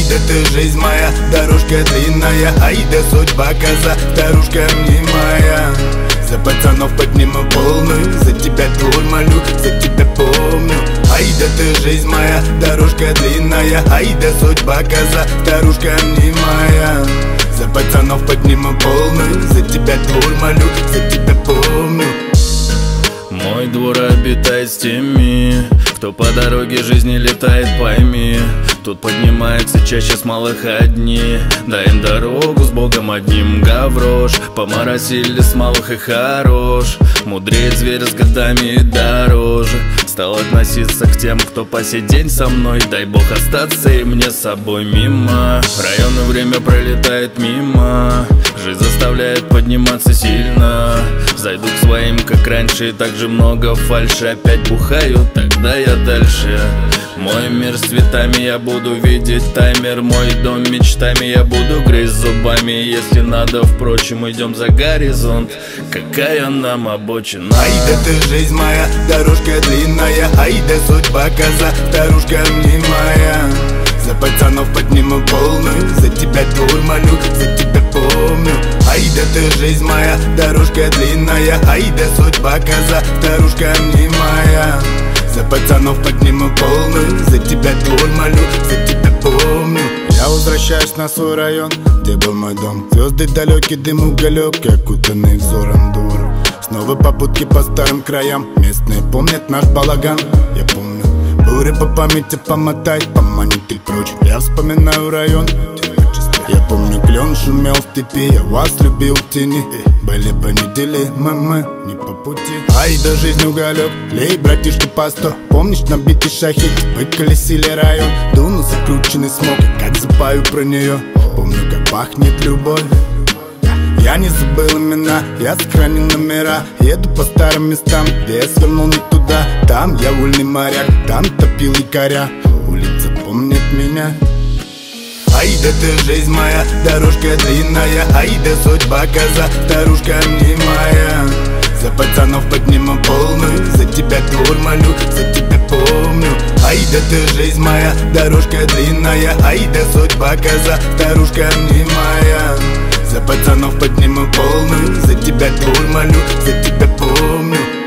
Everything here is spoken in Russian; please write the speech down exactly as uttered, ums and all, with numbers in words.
да ты жизнь моя, дорожка длинная, ай да судьба коза, старушка мнимая. За пацанов подниму полную, за тебя тур молю, за тебя помню. Ай да ты жизнь моя, дорожка длинная, ай да судьба коза, старушка мнимая. За пацанов подниму полную, за тебя тур молю, за тебя помню. Мой двор обитает с теми, кто по дороге жизни летает, пойми. Тут поднимается чаще с малых одни. Дай им дорогу с Богом одним, гаврош. Поморосили с малых и хорош. Мудреет зверь с годами и дороже. Стал относиться к тем, кто по сей день со мной. Дай Бог остаться и мне с собой мимо. Районы время пролетает мимо. Жизнь заставляет подниматься сильно. Зайду к своим, как раньше, и так же много фальши. Опять бухаю, тогда я дальше. Мой мир с цветами, я буду видеть таймер. Мой дом мечтами, я буду грызть зубами. Если надо, впрочем, идем за горизонт. Какая нам обочина. Ай да ты жизнь моя, дорожка длинная, ай да судьба коза, старушка мнимая. За пацанов подниму полную, за тебя тур молю, за тебя помню. Ай да ты жизнь моя, дорожка длинная, ай да судьба коза, старушка мнимая. За пацанов подниму полную, за тебя тур молю, за тебя помню. Я возвращаюсь на свой район, где был мой дом. Звезды далекий, дым, уголек, окутанный взором двор. Снова попутки по старым краям, местные помнят наш балаган. Я помню, буря по памяти помотать, поманит и прочь. Я вспоминаю район, я помню, клен шумел в степи, я вас любил в тени. Были бы недели, мы, мы не по пути. Ай да жизнь уголек, лей, братишка, по сто. Помнишь набитый шахид, выколесили район. Дуну закрученный смог, как запаю про нее. Помню, как пахнет любовь. Я не забыл имена, я сохранил номера. Еду по старым местам, где я свернул не туда. Там я вольный моряк, там топил якоря. Улица помнит меня. Ай да ты жизнь моя, дорожка длинная, ай да судьба коза, старушка мнимая. За пацанов подниму полную, за тебя тур молю, за тебя помню. Ай да ты жизнь моя, дорожка длинная, ай да судьба коза, старушка мнимая. За пацанов подниму полную, за тебя тур молю, за тебя помню.